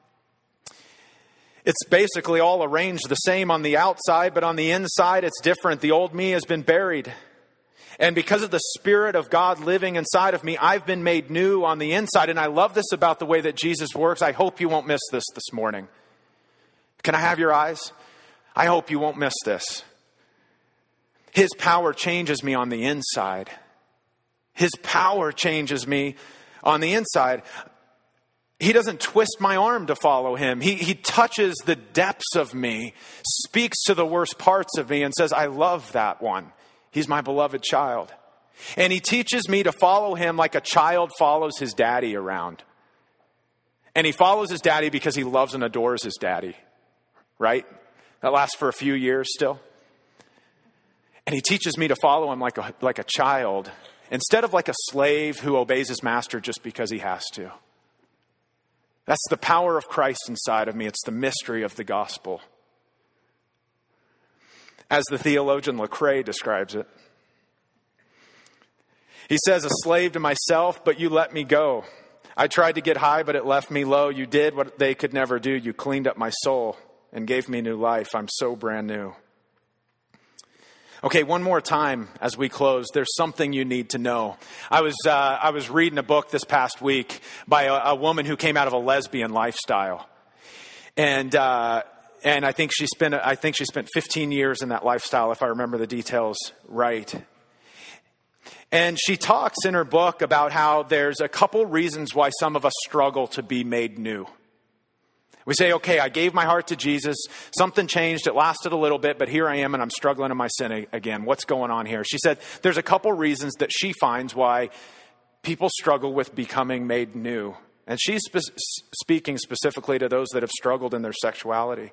It's basically all arranged the same on the outside, but on the inside it's different. The old me has been buried. And because of the Spirit of God living inside of me, I've been made new on the inside. And I love this about the way that Jesus works. I hope you won't miss this morning. Can I have your eyes? I hope you won't miss this. His power changes me on the inside. His power changes me on the inside. He doesn't twist my arm to follow him. He touches the depths of me, speaks to the worst parts of me, and says, I love that one. He's my beloved child. And he teaches me to follow him like a child follows his daddy around. And he follows his daddy because he loves and adores his daddy. Right? That lasts for a few years still. And he teaches me to follow him like a child, instead of like a slave who obeys his master just because he has to. That's the power of Christ inside of me. It's the mystery of the gospel. As the theologian Lecrae describes it. He says, a slave to myself, but you let me go. I tried to get high, but it left me low. You did what they could never do. You cleaned up my soul and gave me new life. I'm so brand new. Okay, one more time as we close. There's something you need to know. I was reading a book this past week by a woman who came out of a lesbian lifestyle. And I think she spent 15 years in that lifestyle, if I remember the details right. And she talks in her book about how there's a couple reasons why some of us struggle to be made new. We say, okay, I gave my heart to Jesus. Something changed. It lasted a little bit, but here I am and I'm struggling in my sin again. What's going on here? She said there's a couple reasons that she finds why people struggle with becoming made new. And she's speaking specifically to those that have struggled in their sexuality.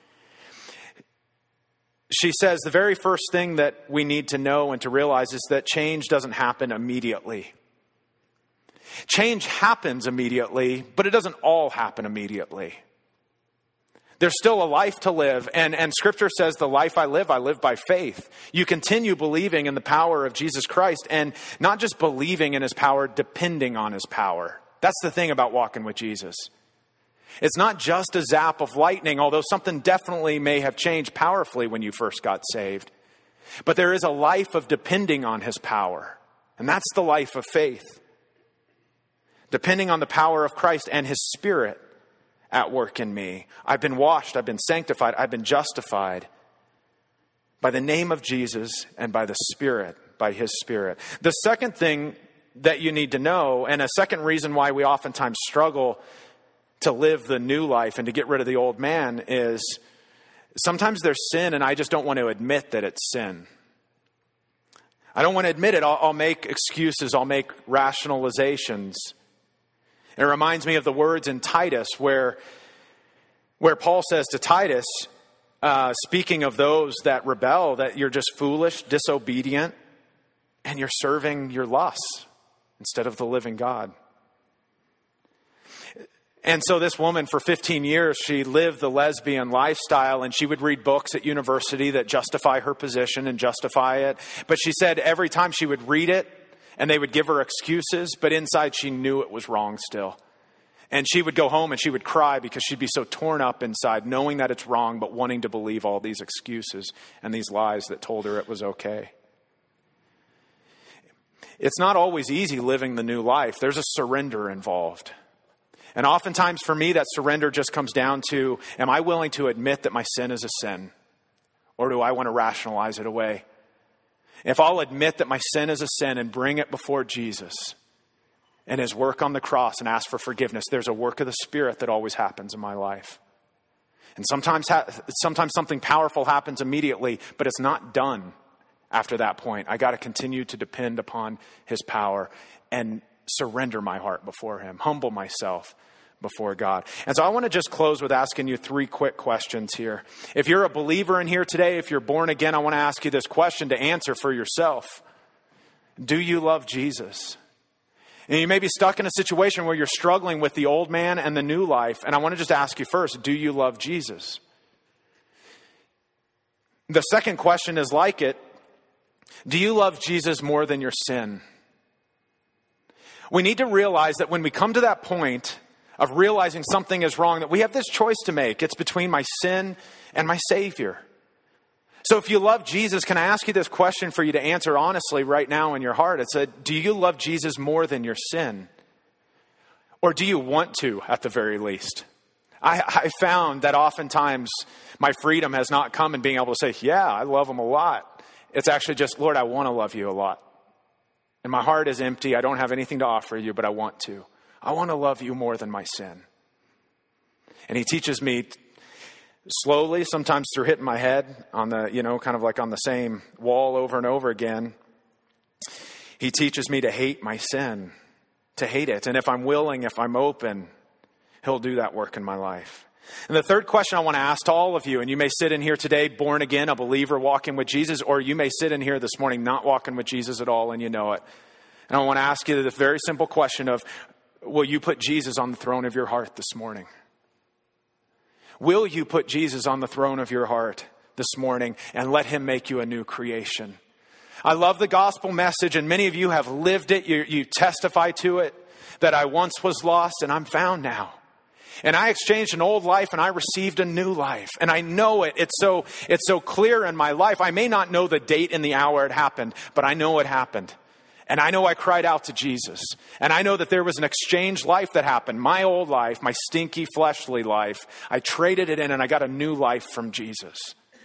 She says the very first thing that we need to know and to realize is that change doesn't happen immediately. Change happens immediately, but it doesn't all happen immediately. There's still a life to live, and Scripture says the life I live by faith. You continue believing in the power of Jesus Christ, and not just believing in his power, depending on his power. That's the thing about walking with Jesus. It's not just a zap of lightning, although something definitely may have changed powerfully when you first got saved. But there is a life of depending on his power. And that's the life of faith. Depending on the power of Christ and his Spirit at work in me. I've been washed, I've been sanctified, I've been justified by the name of Jesus and by the Spirit, by his Spirit. The second thing that you need to know, and a second reason why we oftentimes struggle to live the new life and to get rid of the old man, is sometimes there's sin and I just don't want to admit that it's sin. I don't want to admit it. I'll make excuses. I'll make rationalizations. It reminds me of the words in Titus where Paul says to Titus, speaking of those that rebel, that you're just foolish, disobedient, and you're serving your lusts instead of the living God. And so this woman, for 15 years, she lived the lesbian lifestyle, and she would read books at university that justify her position and justify it. But she said every time she would read it, and they would give her excuses, but inside she knew it was wrong still. And she would go home and she would cry because she'd be so torn up inside, knowing that it's wrong, but wanting to believe all these excuses and these lies that told her it was okay. It's not always easy living the new life. There's a surrender involved. And oftentimes for me, that surrender just comes down to, am I willing to admit that my sin is a sin? Or do I want to rationalize it away? If I'll admit that my sin is a sin and bring it before Jesus and his work on the cross and ask for forgiveness, there's a work of the Spirit that always happens in my life. And sometimes something powerful happens immediately, but it's not done after that point. I got to continue to depend upon his power and surrender my heart before him, humble myself before God. And so I want to just close with asking you 3 quick questions here. If you're a believer in here today, if you're born again, I want to ask you this question to answer for yourself. Do you love Jesus? And you may be stuck in a situation where you're struggling with the old man and the new life. And I want to just ask you first, do you love Jesus? The second question is like it. Do you love Jesus more than your sin? We need to realize that when we come to that point of realizing something is wrong, that we have this choice to make. It's between my sin and my Savior. So if you love Jesus, can I ask you this question for you to answer honestly right now in your heart? It's do you love Jesus more than your sin? Or do you want to, at the very least? I found that oftentimes my freedom has not come in being able to say, yeah, I love him a lot. It's actually just, Lord, I want to love you a lot. And my heart is empty. I don't have anything to offer you, but I want to. I want to love you more than my sin. And he teaches me slowly, sometimes through hitting my head on the, kind of like on the same wall over and over again. He teaches me to hate my sin, to hate it. And if I'm willing, if I'm open, he'll do that work in my life. And the third question I want to ask to all of you, and you may sit in here today born again, a believer walking with Jesus, or you may sit in here this morning not walking with Jesus at all and you know it. And I want to ask you the very simple question of, will you put Jesus on the throne of your heart this morning? Will you put Jesus on the throne of your heart this morning and let him make you a new creation? I love the gospel message, and many of you have lived it. You testify to it, that I once was lost and I'm found now. And I exchanged an old life and I received a new life. And I know it. It's so clear in my life. I may not know the date and the hour it happened, but I know it happened. And I know I cried out to Jesus. And I know that there was an exchange life that happened. My old life, my stinky fleshly life, I traded it in and I got a new life from Jesus.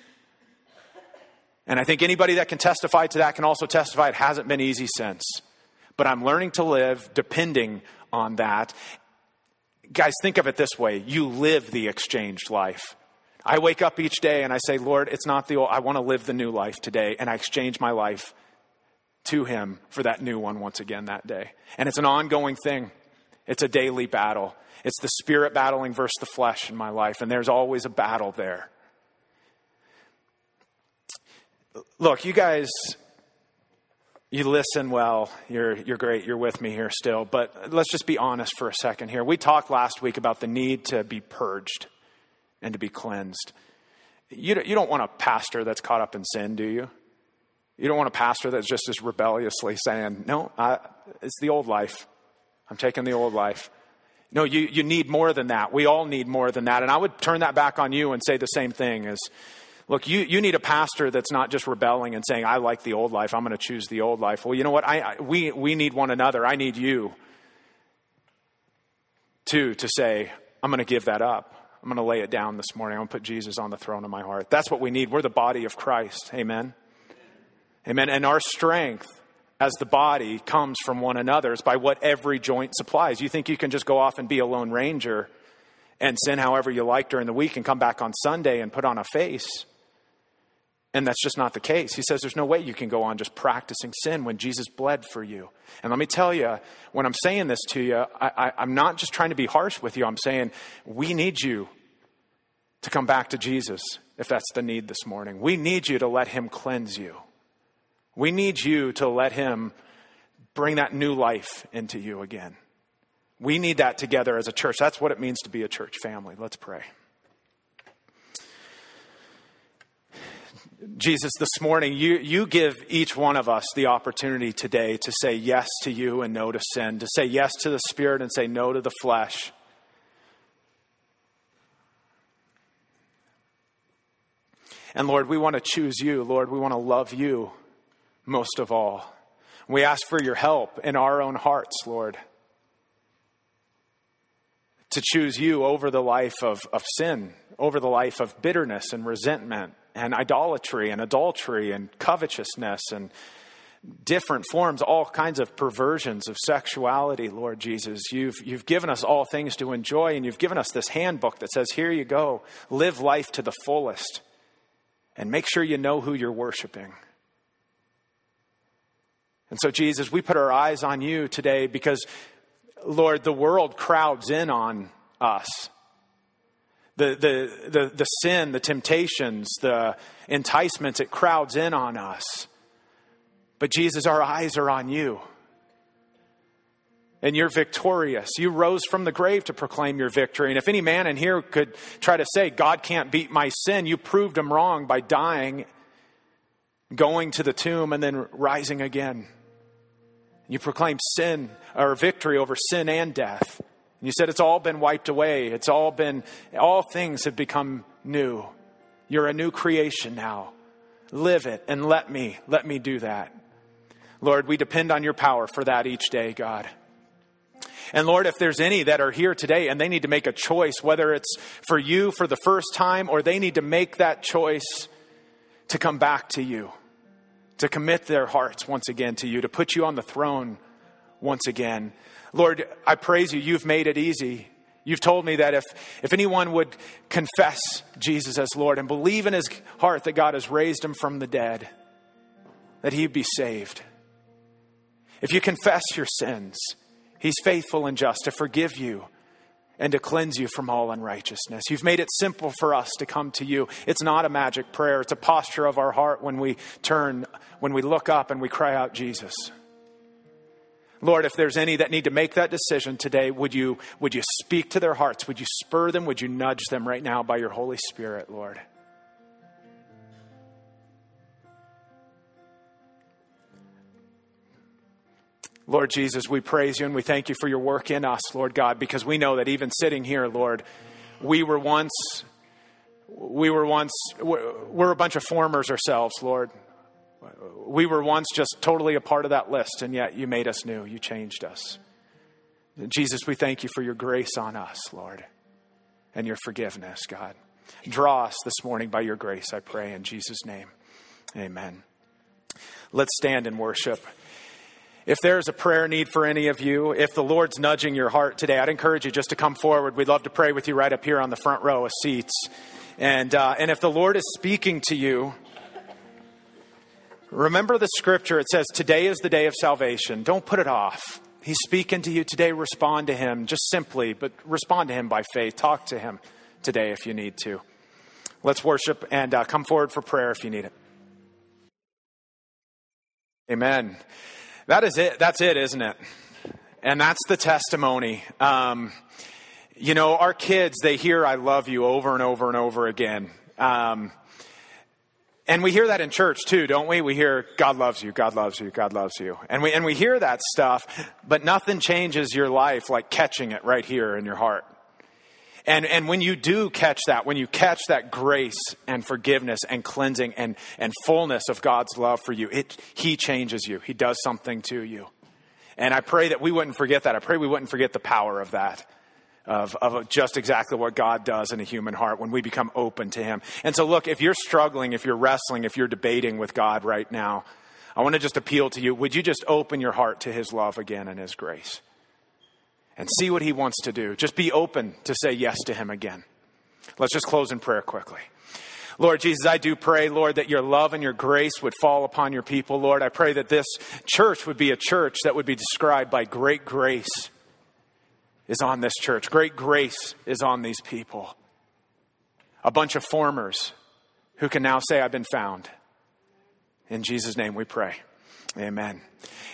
And I think anybody that can testify to that can also testify it hasn't been easy since. But I'm learning to live depending on that. Guys, think of it this way. You live the exchanged life. I wake up each day and I say, Lord, it's not the old, I want to live the new life today. And I exchange my life to him for that new one once again that day. And it's an ongoing thing. It's a daily battle. It's the Spirit battling versus the flesh in my life. And there's always a battle there. Look, you guys, you listen well. You're great. You're with me here still. But let's just be honest for a second here. We talked last week about the need to be purged and to be cleansed. You don't want a pastor that's caught up in sin, do you? You don't want a pastor that's just as rebelliously saying, no, it's the old life. I'm taking the old life. No, you need more than that. We all need more than that. And I would turn that back on you and say the same thing is, Look, you need a pastor that's not just rebelling and saying, I like the old life, I'm going to choose the old life. Well, you know what? We need one another. I need you to say, I'm going to give that up. I'm going to lay it down this morning. I'm going to put Jesus on the throne of my heart. That's what we need. We're the body of Christ. Amen. Amen. And our strength as the body comes from one another. It's by what every joint supplies. You think you can just go off and be a lone ranger and sin however you like during the week and come back on Sunday and put on a face? And that's just not the case. He says there's no way you can go on just practicing sin when Jesus bled for you. And let me tell you, when I'm saying this to you, I'm not just trying to be harsh with you. I'm saying we need you to come back to Jesus if that's the need this morning. We need you to let him cleanse you. We need you to let him bring that new life into you again. We need that together as a church. That's what it means to be a church family. Let's pray. Jesus, this morning, you give each one of us the opportunity today to say yes to you and no to sin, to say yes to the Spirit and say no to the flesh. And Lord, we want to choose you. Lord, we want to love you most of all. We ask for your help in our own hearts, Lord, to choose you over the life of sin, over the life of bitterness and resentment and idolatry and adultery and covetousness and different forms, all kinds of perversions of sexuality, Lord Jesus. You've given us all things to enjoy, and you've given us this handbook that says, here you go, live life to the fullest and make sure you know who you're worshiping. And so, Jesus, we put our eyes on you today because, Lord, the world crowds in on us. The sin, the temptations, the enticements, it crowds in on us. But Jesus, our eyes are on you. And you're victorious. You rose from the grave to proclaim your victory. And if any man in here could try to say, God can't beat my sin, you proved him wrong by dying, going to the tomb, and then rising again. You proclaimed sin, or victory over sin and death. And you said it's all been wiped away. All things have become new. You're a new creation now. Live it and let me do that. Lord, we depend on your power for that each day, God. And Lord, if there's any that are here today and they need to make a choice, whether it's for you for the first time or they need to make that choice to come back to you, to commit their hearts once again to you, to put you on the throne once again. Lord, I praise you. You've made it easy. You've told me that if anyone would confess Jesus as Lord and believe in his heart that God has raised him from the dead, that he'd be saved. If you confess your sins, he's faithful and just to forgive you and to cleanse you from all unrighteousness. You've made it simple for us to come to you. It's not a magic prayer. It's a posture of our heart when we turn, when we look up and we cry out, Jesus. Lord, if there's any that need to make that decision today, would you speak to their hearts? Would you spur them? Would you nudge them right now by your Holy Spirit, Lord? Lord Jesus, we praise you and we thank you for your work in us, Lord God, because we know that even sitting here, Lord, we're a bunch of formers ourselves, Lord. We were once just totally a part of that list, and yet you made us new. You changed us. Jesus, we thank you for your grace on us, Lord, and your forgiveness, God. Draw us this morning by your grace, I pray, in Jesus' name. Amen. Let's stand and worship. If there's a prayer need for any of you, if the Lord's nudging your heart today, I'd encourage you just to come forward. We'd love to pray with you right up here on the front row of seats. And if the Lord is speaking to you, remember the scripture. It says, today is the day of salvation. Don't put it off. He's speaking to you today. Respond to him just simply, but respond to him by faith. Talk to him today if you need to. Let's worship and come forward for prayer if you need it. Amen. That is it. That's it, isn't it? And that's the testimony. Our kids, they hear I love you over and over and over again. And we hear that in church too, don't we? We hear God loves you, God loves you, God loves you. And we hear that stuff, but nothing changes your life like catching it right here in your heart. And when you do catch that, when you catch that grace and forgiveness and cleansing and fullness of God's love for you, he changes you. He does something to you. And I pray that we wouldn't forget that. I pray we wouldn't forget the power of that, of just exactly what God does in a human heart when we become open to him. And so look, if you're struggling, if you're wrestling, if you're debating with God right now, I want to just appeal to you. Would you just open your heart to his love again and his grace? And see what he wants to do. Just be open to say yes to him again. Let's just close in prayer quickly. Lord Jesus, I do pray, Lord, that your love and your grace would fall upon your people. Lord, I pray that this church would be a church that would be described by great grace is on this church. Great grace is on these people. A bunch of formers who can now say, I've been found. In Jesus' name we pray. Amen.